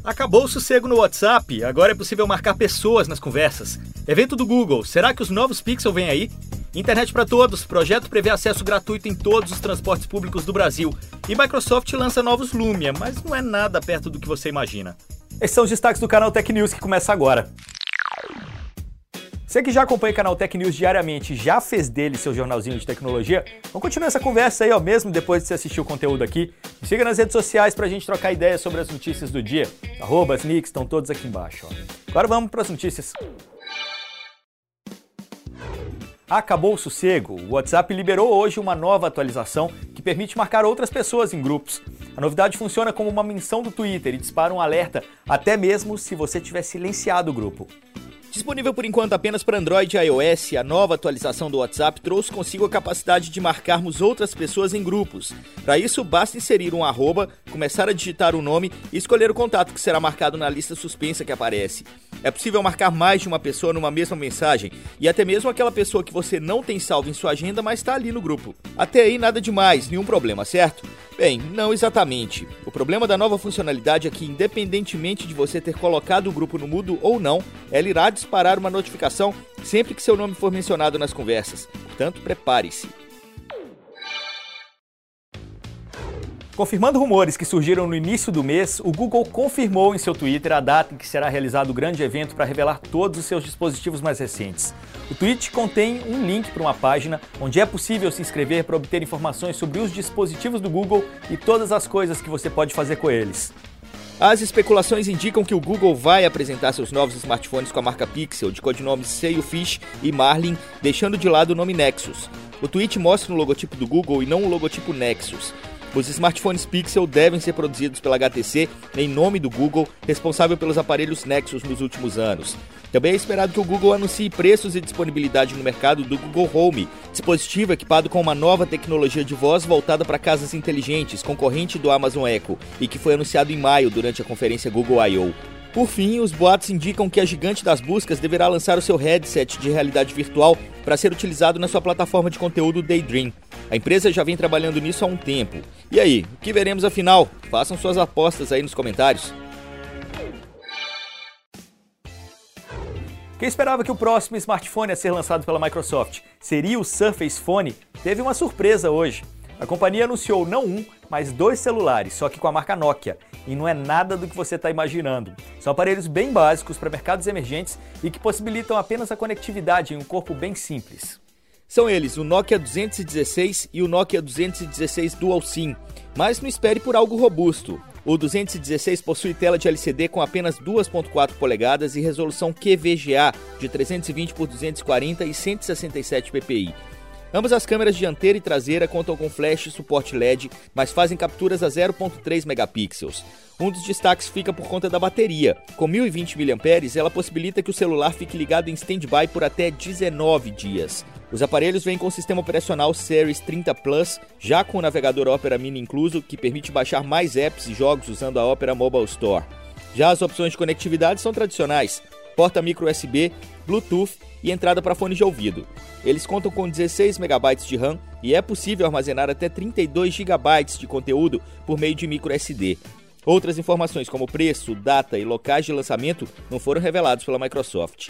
Acabou o sossego no WhatsApp, agora é possível marcar pessoas nas conversas. Evento do Google, será que os novos Pixel vêm aí? Internet para todos, projeto prevê acesso gratuito em todos os transportes públicos do Brasil. E Microsoft lança novos Lumia, mas não é nada perto do que você imagina. Esses são os destaques do canal Tech News que começa agora. Você que já acompanha o canal Tech News diariamente e já fez dele seu jornalzinho de tecnologia, vamos continuar essa conversa aí, mesmo depois de você assistir o conteúdo aqui. Me siga nas redes sociais pra gente trocar ideias sobre as notícias do dia. @ @Nicks, estão todos aqui embaixo. Agora vamos para as notícias. Acabou o sossego. O WhatsApp liberou hoje uma nova atualização que permite marcar outras pessoas em grupos. A novidade funciona como uma menção do Twitter e dispara um alerta até mesmo se você tiver silenciado o grupo. Disponível por enquanto apenas para Android e iOS, a nova atualização do WhatsApp trouxe consigo a capacidade de marcarmos outras pessoas em grupos. Para isso, basta inserir um @, começar a digitar o nome e escolher o contato que será marcado na lista suspensa que aparece. É possível marcar mais de uma pessoa numa mesma mensagem e até mesmo aquela pessoa que você não tem salvo em sua agenda, mas está ali no grupo. Até aí nada demais, nenhum problema, certo? Bem, não exatamente. O problema da nova funcionalidade é que, independentemente de você ter colocado o grupo no mudo ou não, ela irá disparar uma notificação sempre que seu nome for mencionado nas conversas. Portanto, prepare-se. Confirmando rumores que surgiram no início do mês, o Google confirmou em seu Twitter a data em que será realizado o grande evento para revelar todos os seus dispositivos mais recentes. O tweet contém um link para uma página onde é possível se inscrever para obter informações sobre os dispositivos do Google e todas as coisas que você pode fazer com eles. As especulações indicam que o Google vai apresentar seus novos smartphones com a marca Pixel, de codinomes Sailfish e Marlin, deixando de lado o nome Nexus. O tweet mostra o logotipo do Google e não o logotipo Nexus. Os smartphones Pixel devem ser produzidos pela HTC em nome do Google, responsável pelos aparelhos Nexus nos últimos anos. Também é esperado que o Google anuncie preços e disponibilidade no mercado do Google Home, dispositivo equipado com uma nova tecnologia de voz voltada para casas inteligentes, concorrente do Amazon Echo, e que foi anunciado em maio durante a conferência Google I/O. Por fim, os boatos indicam que a gigante das buscas deverá lançar o seu headset de realidade virtual para ser utilizado na sua plataforma de conteúdo Daydream. A empresa já vem trabalhando nisso há um tempo. E aí, o que veremos afinal? Façam suas apostas aí nos comentários. Quem esperava que o próximo smartphone a ser lançado pela Microsoft seria o Surface Phone, teve uma surpresa hoje. A companhia anunciou não um, mas 2 celulares, só que com a marca Nokia. E não é nada do que você está imaginando. São aparelhos bem básicos para mercados emergentes e que possibilitam apenas a conectividade em um corpo bem simples. São eles o Nokia 216 e o Nokia 216 Dual SIM, mas não espere por algo robusto. O 216 possui tela de LCD com apenas 2.4 polegadas e resolução QVGA de 320 por 240 e 167 ppi. Ambas as câmeras dianteira e traseira contam com flash e suporte LED, mas fazem capturas a 0.3 megapixels. Um dos destaques fica por conta da bateria. Com 1020 mAh, ela possibilita que o celular fique ligado em stand-by por até 19 dias. Os aparelhos vêm com o sistema operacional Series 30 Plus, já com o navegador Opera Mini incluso, que permite baixar mais apps e jogos usando a Opera Mobile Store. Já as opções de conectividade são tradicionais: porta micro USB, Bluetooth e entrada para fone de ouvido. Eles contam com 16 MB de RAM e é possível armazenar até 32 GB de conteúdo por meio de micro SD. Outras informações como preço, data e locais de lançamento não foram revelados pela Microsoft.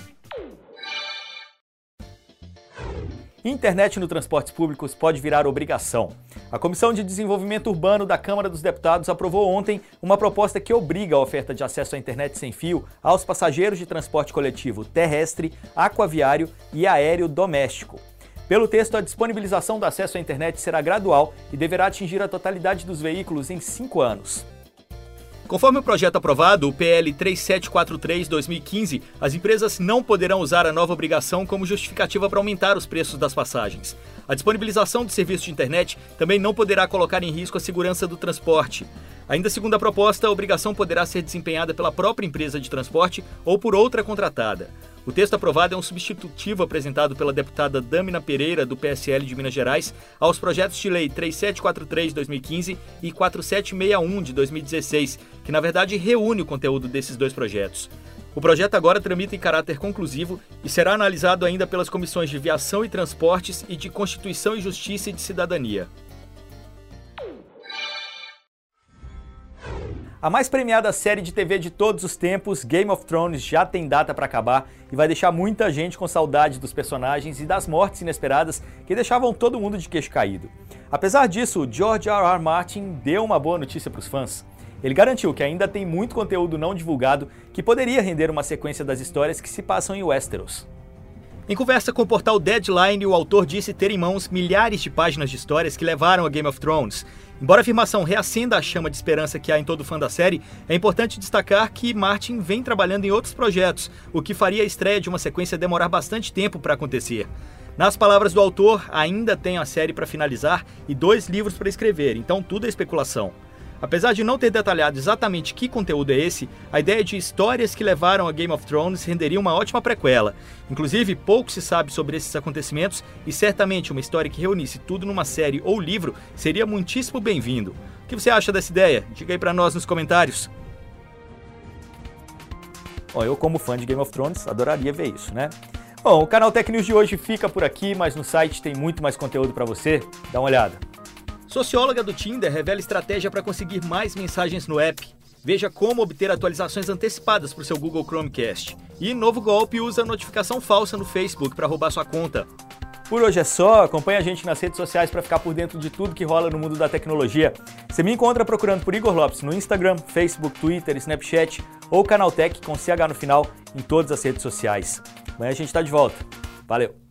Internet no transportes públicos pode virar obrigação. A Comissão de Desenvolvimento Urbano da Câmara dos Deputados aprovou ontem uma proposta que obriga a oferta de acesso à internet sem fio aos passageiros de transporte coletivo terrestre, aquaviário e aéreo doméstico. Pelo texto, a disponibilização do acesso à internet será gradual e deverá atingir a totalidade dos veículos em 5 anos. Conforme o projeto aprovado, o PL 3743/2015, as empresas não poderão usar a nova obrigação como justificativa para aumentar os preços das passagens. A disponibilização de serviço de internet também não poderá colocar em risco a segurança do transporte. Ainda segundo a proposta, a obrigação poderá ser desempenhada pela própria empresa de transporte ou por outra contratada. O texto aprovado é um substitutivo apresentado pela deputada Dâmina Pereira, do PSL de Minas Gerais, aos projetos de lei 3743/2015 e 4761 de 2016, que na verdade reúne o conteúdo desses dois projetos. O projeto agora tramita em caráter conclusivo e será analisado ainda pelas comissões de Viação e Transportes e de Constituição e Justiça e de Cidadania. A mais premiada série de TV de todos os tempos, Game of Thrones, já tem data para acabar e vai deixar muita gente com saudade dos personagens e das mortes inesperadas que deixavam todo mundo de queixo caído. Apesar disso, George R. R. Martin deu uma boa notícia para os fãs. Ele garantiu que ainda tem muito conteúdo não divulgado que poderia render uma sequência das histórias que se passam em Westeros. Em conversa com o portal Deadline, o autor disse ter em mãos milhares de páginas de histórias que levaram a Game of Thrones. Embora a afirmação reacenda a chama de esperança que há em todo fã da série, é importante destacar que Martin vem trabalhando em outros projetos, o que faria a estreia de uma sequência demorar bastante tempo para acontecer. Nas palavras do autor, ainda tem a série para finalizar e 2 livros para escrever, então tudo é especulação. Apesar de não ter detalhado exatamente que conteúdo é esse, a ideia de histórias que levaram a Game of Thrones renderia uma ótima prequela. Inclusive, pouco se sabe sobre esses acontecimentos e certamente uma história que reunisse tudo numa série ou livro seria muitíssimo bem-vindo. O que você acha dessa ideia? Diga aí pra nós nos comentários. Bom, eu como fã de Game of Thrones adoraria ver isso, né? Bom, o canal Tech News de hoje fica por aqui, mas no site tem muito mais conteúdo para você. Dá uma olhada. Socióloga do Tinder revela estratégia para conseguir mais mensagens no app. Veja como obter atualizações antecipadas para o seu Google Chromecast. E novo golpe usa notificação falsa no Facebook para roubar sua conta. Por hoje é só, acompanhe a gente nas redes sociais para ficar por dentro de tudo que rola no mundo da tecnologia. Você me encontra procurando por Igor Lopes no Instagram, Facebook, Twitter, Snapchat ou Canaltech com CH no final em todas as redes sociais. Amanhã a gente está de volta. Valeu!